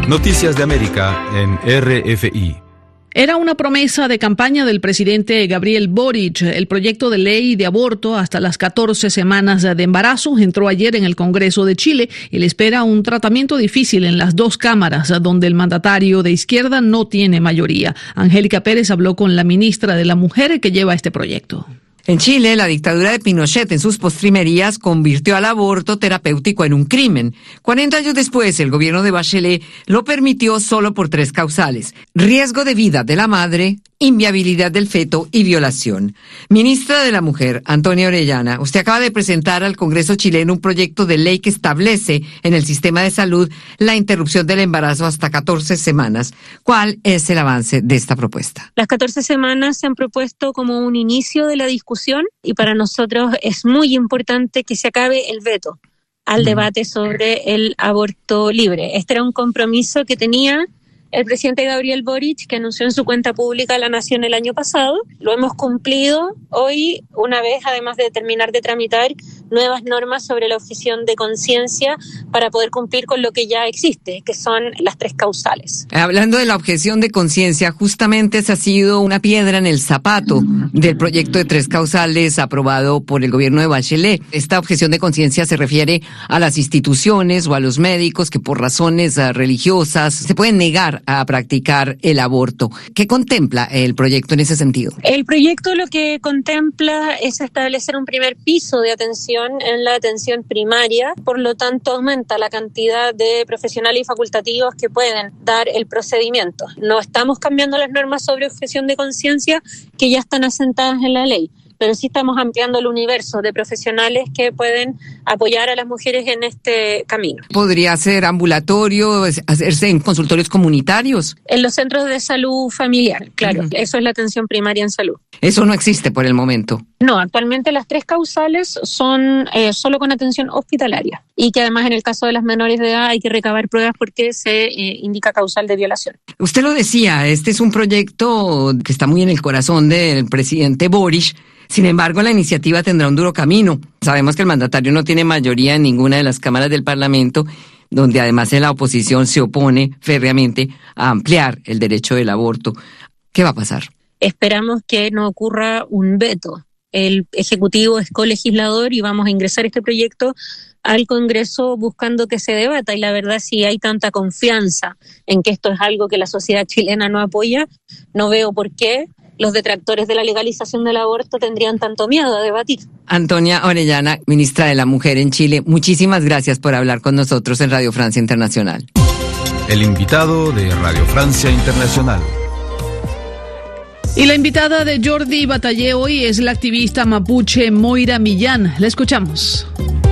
Noticias de América en RFI. Era una promesa de campaña del presidente Gabriel Boric. El proyecto de ley de aborto hasta las 14 semanas de embarazo entró ayer en el Congreso de Chile y le espera un tratamiento difícil en las dos cámaras, donde el mandatario de izquierda no tiene mayoría. Angélica Pérez habló con la ministra de la Mujer que lleva este proyecto. En Chile, la dictadura de Pinochet en sus postrimerías convirtió al aborto terapéutico en un crimen. 40 años después, el gobierno de Bachelet lo permitió solo por 3 causales: riesgo de vida de la madre, inviabilidad del feto y violación. Ministra de la Mujer, Antonia Orellana, usted acaba de presentar al Congreso chileno un proyecto de ley que establece en el sistema de salud la interrupción del embarazo hasta 14 semanas. ¿Cuál es el avance de esta propuesta? Las 14 semanas se han propuesto como un inicio de la discusión y para nosotros es muy importante que se acabe el veto al debate sobre el aborto libre. Este era un compromiso que tenía el presidente Gabriel Boric, que anunció en su cuenta pública a la Nación el año pasado. Lo hemos cumplido hoy, una vez, además de terminar de tramitar nuevas normas sobre la objeción de conciencia para poder cumplir con lo que ya existe, que son las 3 causales. Hablando de la objeción de conciencia, justamente esa ha sido una piedra en el zapato del proyecto de 3 causales aprobado por el gobierno de Bachelet. Esta objeción de conciencia se refiere a las instituciones o a los médicos que por razones religiosas se pueden negar a practicar el aborto. ¿Qué contempla el proyecto en ese sentido? El proyecto lo que contempla es establecer un primer piso de atención en la atención primaria, por lo tanto aumenta la cantidad de profesionales y facultativos que pueden dar el procedimiento. No estamos cambiando las normas sobre objeción de conciencia que ya están asentadas en la ley, pero sí estamos ampliando el universo de profesionales que pueden apoyar a las mujeres en este camino. ¿Podría ser ambulatorio, hacerse en consultorios comunitarios? En los centros de salud familiar, claro. Eso es la atención primaria en salud. Eso no existe por el momento. No, actualmente las 3 causales son solo con atención hospitalaria y que además en el caso de las menores de edad hay que recabar pruebas porque se indica causal de violación. Usted lo decía, este es un proyecto que está muy en el corazón del presidente Boric. Sin embargo, la iniciativa tendrá un duro camino. Sabemos que el mandatario no tiene mayoría en ninguna de las cámaras del Parlamento, donde además la oposición se opone férreamente a ampliar el derecho del aborto. ¿Qué va a pasar? Esperamos que no ocurra un veto. El Ejecutivo es colegislador y vamos a ingresar este proyecto al Congreso buscando que se debata, y la verdad, si hay tanta confianza en que esto es algo que la sociedad chilena no apoya, no veo por qué los detractores de la legalización del aborto tendrían tanto miedo a debatir. Antonia Orellana, ministra de la Mujer en Chile, muchísimas gracias por hablar con nosotros en Radio Francia Internacional. El invitado de Radio Francia Internacional. Y la invitada de Jordi Batallé hoy es la activista mapuche Moira Millán. La escuchamos.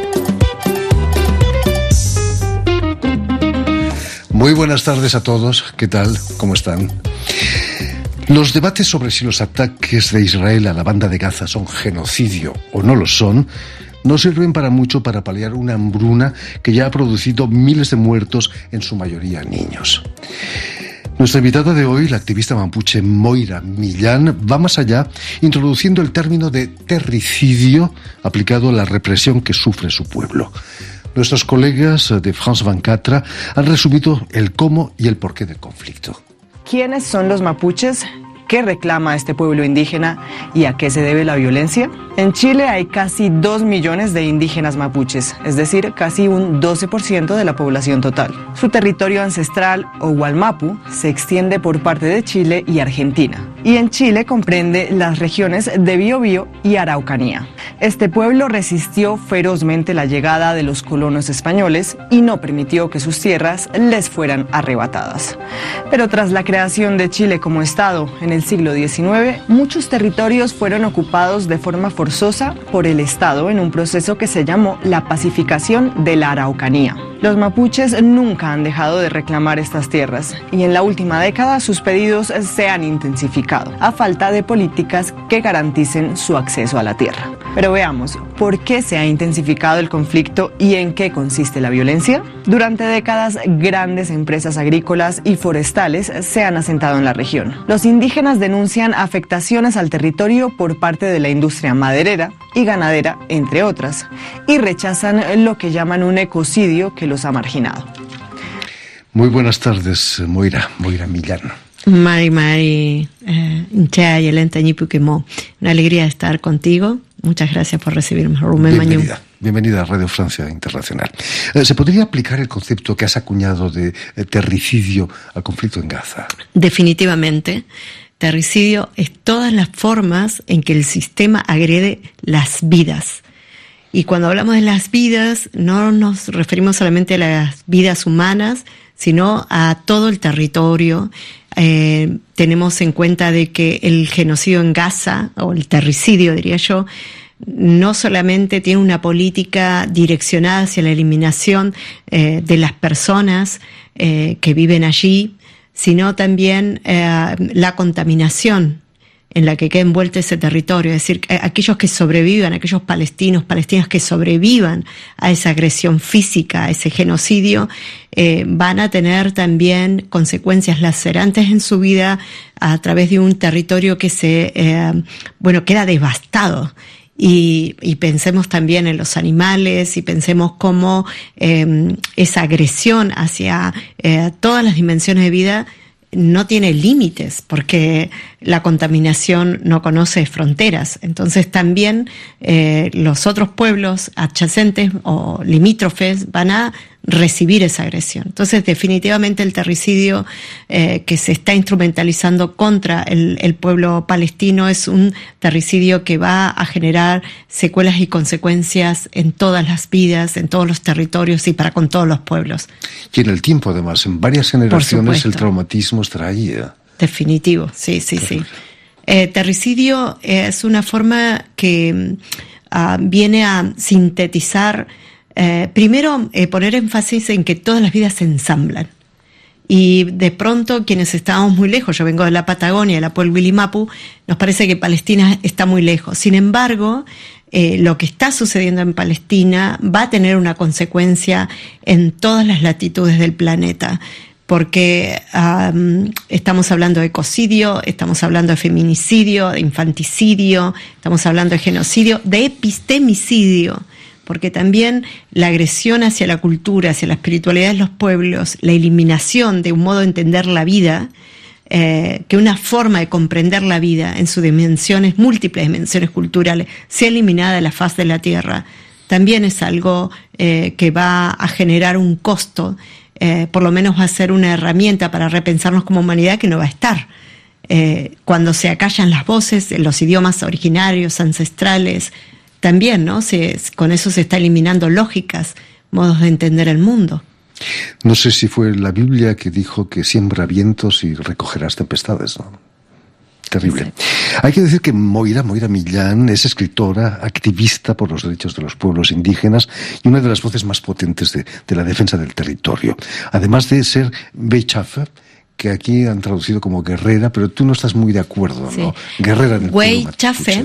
Muy buenas tardes a todos. ¿Qué tal? ¿Cómo están? Los debates sobre si los ataques de Israel a la banda de Gaza son genocidio o no lo son, no sirven para mucho para paliar una hambruna que ya ha producido miles de muertos, en su mayoría niños. Nuestra invitada de hoy, la activista mapuche Moira Millán, va más allá, introduciendo el término de terricidio aplicado a la represión que sufre su pueblo. Nuestros colegas de France 24 han resumido el cómo y el porqué del conflicto. ¿Quiénes son los mapuches? ¿Qué reclama este pueblo indígena y a qué se debe la violencia? En Chile hay casi 2 millones de indígenas mapuches, es decir, casi un 12% de la población total. Su territorio ancestral, o Wallmapu, se extiende por parte de Chile y Argentina. Y en Chile comprende las regiones de Biobío y Araucanía. Este pueblo resistió ferozmente la llegada de los colonos españoles y no permitió que sus tierras les fueran arrebatadas. Pero tras la creación de Chile como Estado en el siglo XIX, muchos territorios fueron ocupados de forma forzosa por el Estado en un proceso que se llamó la pacificación de la Araucanía. Los mapuches nunca han dejado de reclamar estas tierras y en la última década sus pedidos se han intensificado a falta de políticas que garanticen su acceso a la tierra. Pero veamos, ¿por qué se ha intensificado el conflicto y en qué consiste la violencia? Durante décadas, grandes empresas agrícolas y forestales se han asentado en la región. Los indígenas denuncian afectaciones al territorio por parte de la industria maderera y ganadera, entre otras, y rechazan lo que llaman un ecocidio que los ha marginado. Muy buenas tardes, Moira Millán. Mari, Inchea y Elenta Ñipuquemó. Una alegría estar contigo. Muchas gracias por recibirme. Bienvenida a Radio Francia Internacional. ¿Se podría aplicar el concepto que has acuñado de terricidio al conflicto en Gaza? Definitivamente. Terricidio es todas las formas en que el sistema agrede las vidas. Y cuando hablamos de las vidas, no nos referimos solamente a las vidas humanas, sino a todo el territorio. Tenemos en cuenta de que el genocidio en Gaza, o el terricidio diría yo, no solamente tiene una política direccionada hacia la eliminación de las personas que viven allí, sino también la contaminación en la que queda envuelto ese territorio, es decir, aquellos que sobrevivan, aquellos palestinas que sobrevivan a esa agresión física, a ese genocidio, van a tener también consecuencias lacerantes en su vida a través de un territorio que queda devastado. Y pensemos también en los animales y pensemos cómo esa agresión hacia todas las dimensiones de vida no tiene límites, porque la contaminación no conoce fronteras. Entonces también los otros pueblos adyacentes o limítrofes van a recibir esa agresión. Entonces definitivamente el terricidio que se está instrumentalizando contra el pueblo palestino es un terricidio que va a generar secuelas y consecuencias en todas las vidas, en todos los territorios y para con todos los pueblos. Y en el tiempo, además, en varias generaciones el traumatismo estará ahí. Definitivo, sí. Terricidio es una forma que viene a sintetizar, primero poner énfasis en que todas las vidas se ensamblan. Y de pronto quienes estábamos muy lejos, yo vengo de la Patagonia, de la Puebla Wilimapu, nos parece que Palestina está muy lejos. Sin embargo, lo que está sucediendo en Palestina va a tener una consecuencia en todas las latitudes del planeta, porque estamos hablando de ecocidio, estamos hablando de feminicidio, de infanticidio, estamos hablando de genocidio, de epistemicidio, porque también la agresión hacia la cultura, hacia la espiritualidad de los pueblos, la eliminación de un modo de entender la vida, que una forma de comprender la vida en sus dimensiones, múltiples dimensiones culturales, sea eliminada de la faz de la tierra, también es algo que va a generar un costo. Por lo menos va a ser una herramienta para repensarnos como humanidad que no va a estar. Cuando se acallan las voces en los idiomas originarios, ancestrales, también, ¿no? Con eso se está eliminando lógicas, modos de entender el mundo. No sé si fue la Biblia que dijo que siembra vientos y recogerás tempestades, ¿no? Terrible. Sí. Hay que decir que Moira Millán es escritora, activista por los derechos de los pueblos indígenas y una de las voces más potentes de la defensa del territorio. Además de ser Weichafe, que aquí han traducido como guerrera, pero tú no estás muy de acuerdo, ¿no? Sí. Guerrera en el Weichafe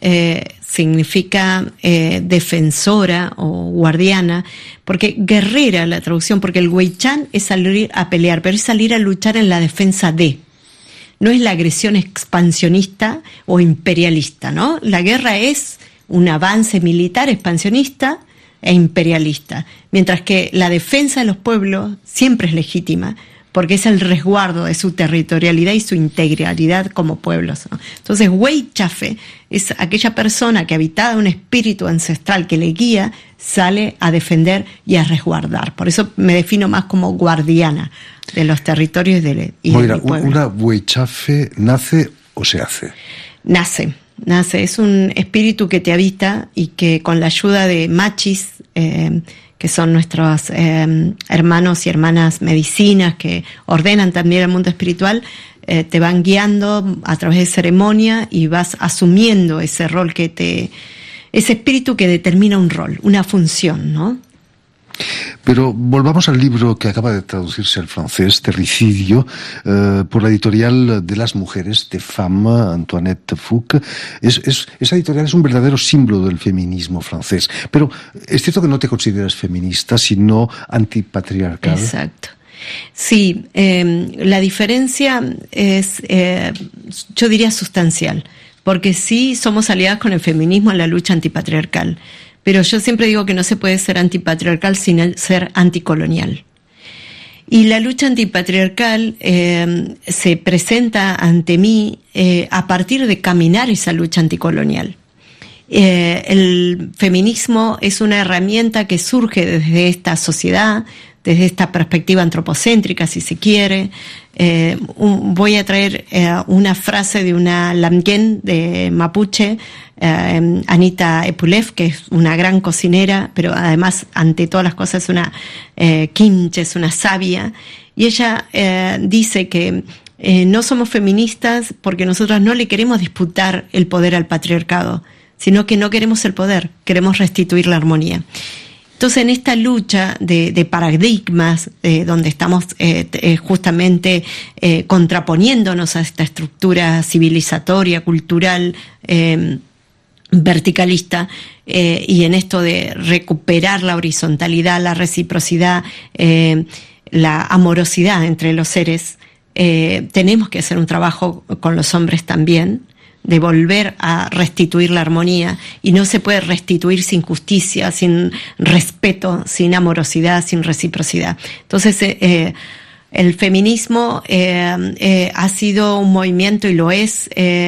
significa defensora o guardiana, porque guerrera la traducción, porque el Weichan es salir a pelear, pero es salir a luchar en la defensa de. No es la agresión expansionista o imperialista, ¿no? La guerra es un avance militar expansionista e imperialista, mientras que la defensa de los pueblos siempre es legítima, porque es el resguardo de su territorialidad y su integralidad como pueblos, ¿no? Entonces, Weichafe es aquella persona que, habitada un espíritu ancestral que le guía, sale a defender y a resguardar. Por eso me defino más como guardiana de los territorios y Moira, del pueblo. ¿Una Weichafe nace o se hace? Nace. Es un espíritu que te habita y que con la ayuda de machis, que son nuestros hermanos y hermanas medicinas que ordenan también el mundo espiritual, te van guiando a través de ceremonia y vas asumiendo ese rol ese espíritu que determina un rol, una función, ¿no? Pero volvamos al libro que acaba de traducirse al francés, Terricidio, por la editorial de las mujeres, de Femmes, Antoinette Fouque. Esa editorial es un verdadero símbolo del feminismo francés. Pero es cierto que no te consideras feminista, sino antipatriarcal. Exacto. Sí, la diferencia es, yo diría, sustancial, porque sí somos aliadas con el feminismo en la lucha antipatriarcal. Pero yo siempre digo que no se puede ser antipatriarcal sin ser anticolonial. Y la lucha antipatriarcal se presenta ante mí a partir de caminar esa lucha anticolonial. El feminismo es una herramienta que surge desde esta sociedad, desde esta perspectiva antropocéntrica, si se quiere. Voy a traer una frase de una lamien de Mapuche, Anita Epulev, que es una gran cocinera, pero además, ante todas las cosas, es una quinche, es una sabia. Y ella dice que no somos feministas porque nosotras no le queremos disputar el poder al patriarcado, sino que no queremos el poder, queremos restituir la armonía. Entonces, en esta lucha de paradigmas, donde estamos justamente contraponiéndonos a esta estructura civilizatoria, cultural, verticalista, y en esto de recuperar la horizontalidad, la reciprocidad, la amorosidad entre los seres, tenemos que hacer un trabajo con los hombres también, de volver a restituir la armonía, y no se puede restituir sin justicia, sin respeto, sin amorosidad, sin reciprocidad. Entonces, el feminismo ha sido un movimiento, y lo es,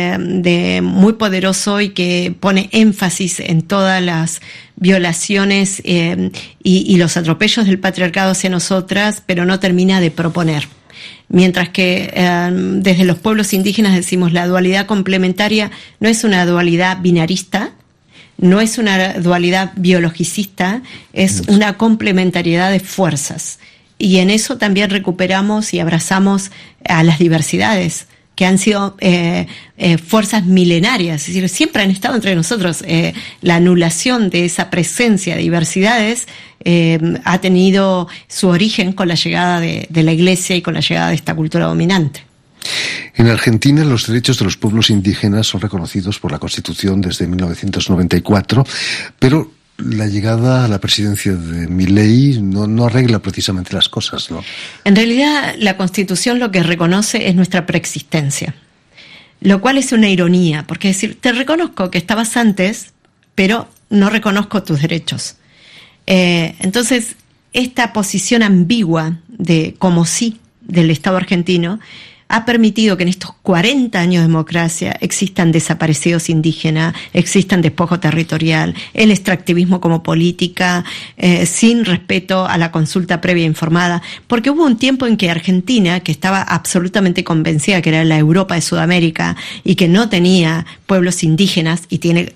muy poderoso, y que pone énfasis en todas las violaciones y los atropellos del patriarcado hacia nosotras, pero no termina de proponer. Mientras que desde los pueblos indígenas decimos la dualidad complementaria no es una dualidad binarista, no es una dualidad biologicista, es una complementariedad de fuerzas. Y en eso también recuperamos y abrazamos a las diversidades, que han sido fuerzas milenarias, es decir, siempre han estado entre nosotros. La anulación de esa presencia de diversidades ha tenido su origen con la llegada de la Iglesia y con la llegada de esta cultura dominante. En Argentina, los derechos de los pueblos indígenas son reconocidos por la Constitución desde 1994, pero la llegada a la presidencia de Milei no arregla precisamente las cosas, ¿no? En realidad, la Constitución lo que reconoce es nuestra preexistencia, lo cual es una ironía, porque es decir, te reconozco que estabas antes, pero no reconozco tus derechos. Entonces, esta posición ambigua de como sí del Estado argentino ha permitido que en estos 40 años de democracia existan desaparecidos indígenas, existan despojo territorial, el extractivismo como política, sin respeto a la consulta previa informada, porque hubo un tiempo en que Argentina, que estaba absolutamente convencida que era la Europa de Sudamérica y que no tenía pueblos indígenas, y tiene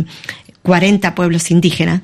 40 pueblos indígenas,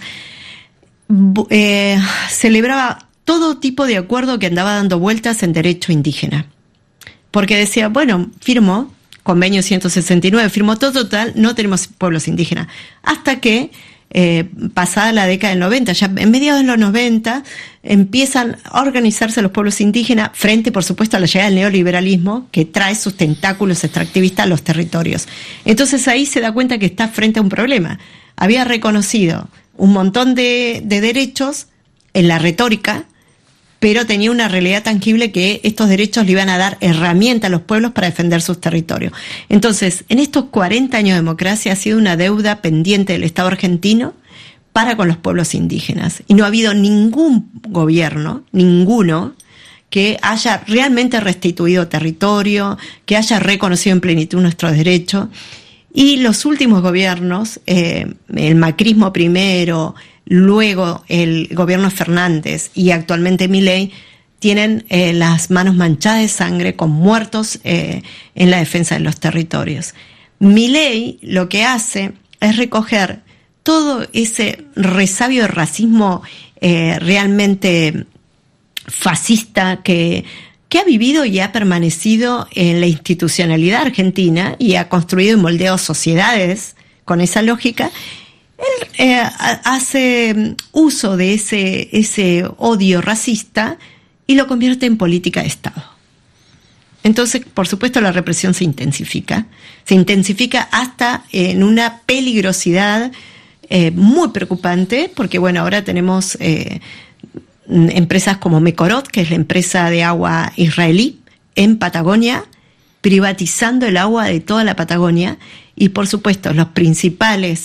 celebraba todo tipo de acuerdo que andaba dando vueltas en derecho indígena. Porque decía, bueno, firmó, convenio 169, firmó todo total, no tenemos pueblos indígenas. Hasta que, pasada la década del 90, ya en mediados de los 90, empiezan a organizarse los pueblos indígenas frente, por supuesto, a la llegada del neoliberalismo, que trae sus tentáculos extractivistas a los territorios. Entonces ahí se da cuenta que está frente a un problema. Había reconocido un montón de derechos en la retórica, pero tenía una realidad tangible que estos derechos le iban a dar herramientas a los pueblos para defender sus territorios. Entonces, en estos 40 años de democracia ha sido una deuda pendiente del Estado argentino para con los pueblos indígenas. Y no ha habido ningún gobierno, ninguno, que haya realmente restituido territorio, que haya reconocido en plenitud nuestros derechos. Y los últimos gobiernos, el macrismo primero, luego el gobierno Fernández y actualmente Milei, tienen las manos manchadas de sangre, con muertos en la defensa de los territorios. Milei lo que hace es recoger todo ese resabio de racismo realmente fascista que ha vivido y ha permanecido en la institucionalidad argentina y ha construido y moldeado sociedades con esa lógica. Él hace uso de ese odio racista y lo convierte en política de Estado. Entonces, por supuesto, la represión se intensifica hasta en una peligrosidad muy preocupante, porque bueno, ahora tenemos empresas como Mekorot, que es la empresa de agua israelí, en Patagonia, privatizando el agua de toda la Patagonia, y por supuesto los principales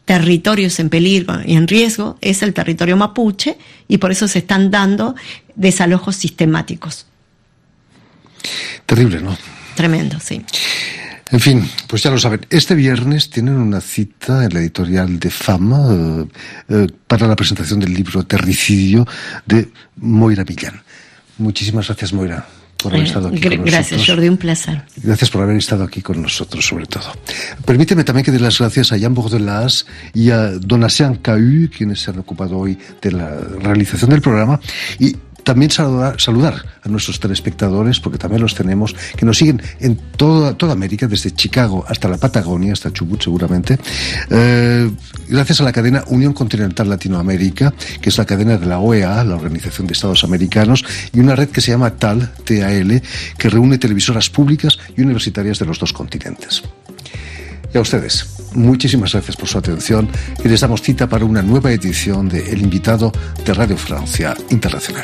territorios en peligro y en riesgo es el territorio mapuche, y por eso se están dando desalojos sistemáticos. Terrible, ¿no? Tremendo, sí. En fin, pues ya lo saben. Este viernes tienen una cita en la editorial de Fama para la presentación del libro Terricidio de Moira Millán. Muchísimas gracias, Moira, por haber estado aquí con nosotros. Gracias, Jordi, un placer. Gracias por haber estado aquí con nosotros, sobre todo. Permíteme también que dé las gracias a Jan Bordelas y a Donatien Cahu, quienes se han ocupado hoy de la realización del programa, y también saludar a nuestros telespectadores, porque también los tenemos, que nos siguen en toda América, desde Chicago hasta la Patagonia, hasta Chubut seguramente, gracias a la cadena Unión Continental Latinoamérica, que es la cadena de la OEA, la Organización de Estados Americanos, y una red que se llama TAL, que reúne televisoras públicas y universitarias de los dos continentes. Y a ustedes, muchísimas gracias por su atención y les damos cita para una nueva edición de El Invitado de Radio Francia Internacional.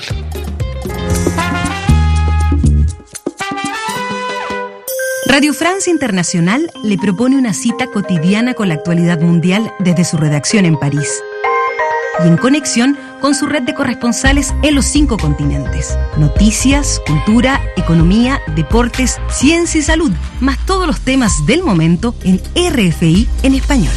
Radio Francia Internacional le propone una cita cotidiana con la actualidad mundial desde su redacción en París y en conexión con su red de corresponsales en los 5 continentes. Noticias, cultura, economía, deportes, ciencia y salud, más todos los temas del momento en RFI en español.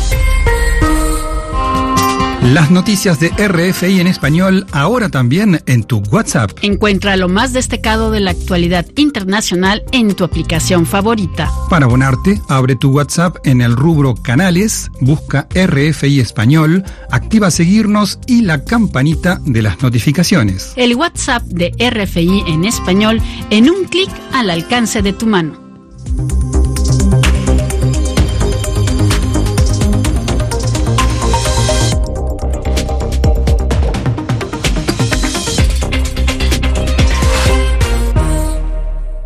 Las noticias de RFI en español ahora también en tu WhatsApp. Encuentra lo más destacado de la actualidad internacional en tu aplicación favorita. Para abonarte, abre tu WhatsApp en el rubro Canales, busca RFI Español, activa seguirnos y la campanita de las notificaciones. El WhatsApp de RFI en español en un clic al alcance de tu mano.